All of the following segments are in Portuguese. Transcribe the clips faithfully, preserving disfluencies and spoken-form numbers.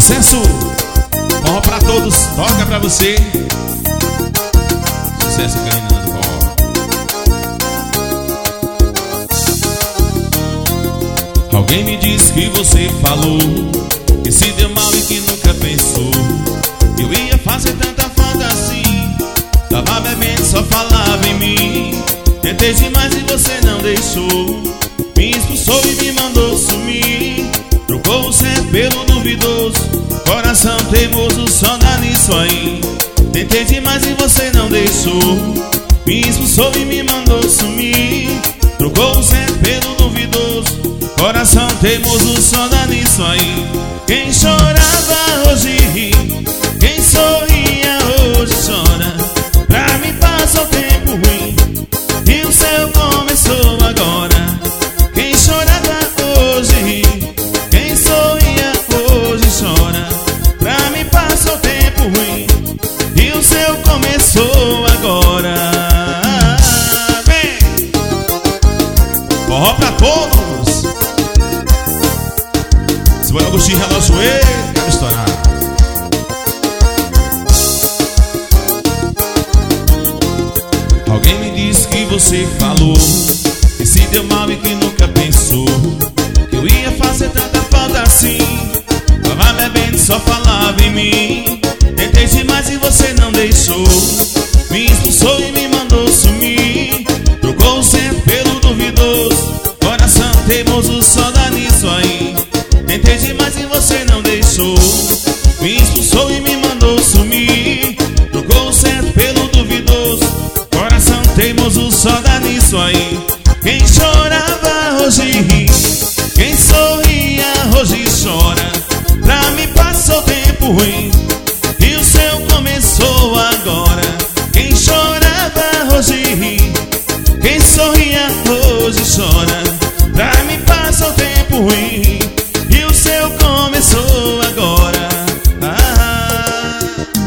Sucesso! Forró pra todos, toca pra você. Sucesso caminhando do forró. Alguém me disse que você falou que se deu mal e que nunca pensou que eu ia fazer tanta falta assim. Tava bebendo, só falava em mim. Tentei demais e você não deixou. Me expulsou e me mandou sumir. Trocou o certo pelo duvidoso. Coração teimoso, só dá nisso aí. Tentei demais e você não deixou. Me expulsou e me mandou sumir. Trocou o certo pelo duvidoso. Coração teimoso, só dá nisso aí. Quem chorava hoje ri, quem sorria hoje chora. Pra mim passa o tempo ruim e o céu começou agora. Quem chorava hoje ri, quem sorria hoje chora. Pra mim passa o tempo ruim e o céu começou agora. Vem! Forró pra todos. Bora Agostinho, relógio, ei, quero estourar. Alguém me disse que você falou que se deu mal e que nunca pensou que eu ia fazer tanta falta assim. Tava bebendo, só falava em mim. Tentei demais e você não deixou. Me expulsou e me mandou sumir. Trocou o certo pelo duvidoso. Coração teimoso, só dá nisso aí. Tentei demais e você não deixou. Me expulsou e me mandou sumir. Trocou o certo pelo duvidoso. Coração teimoso, só dá nisso aí. Quem chorava hoje ri, quem sorria hoje chora. Pra mim passou tempo ruim e o céu começou agora. Quem chorava hoje ri, quem sorria hoje chora. Pra mim passou tempo ruim e o céu começou agora. Ah.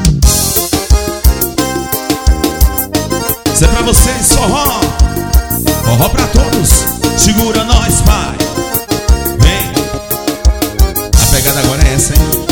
Isso é pra vocês, forró. Forró pra todos. Segura nós, pai. Vem. A pegada agora é essa, hein?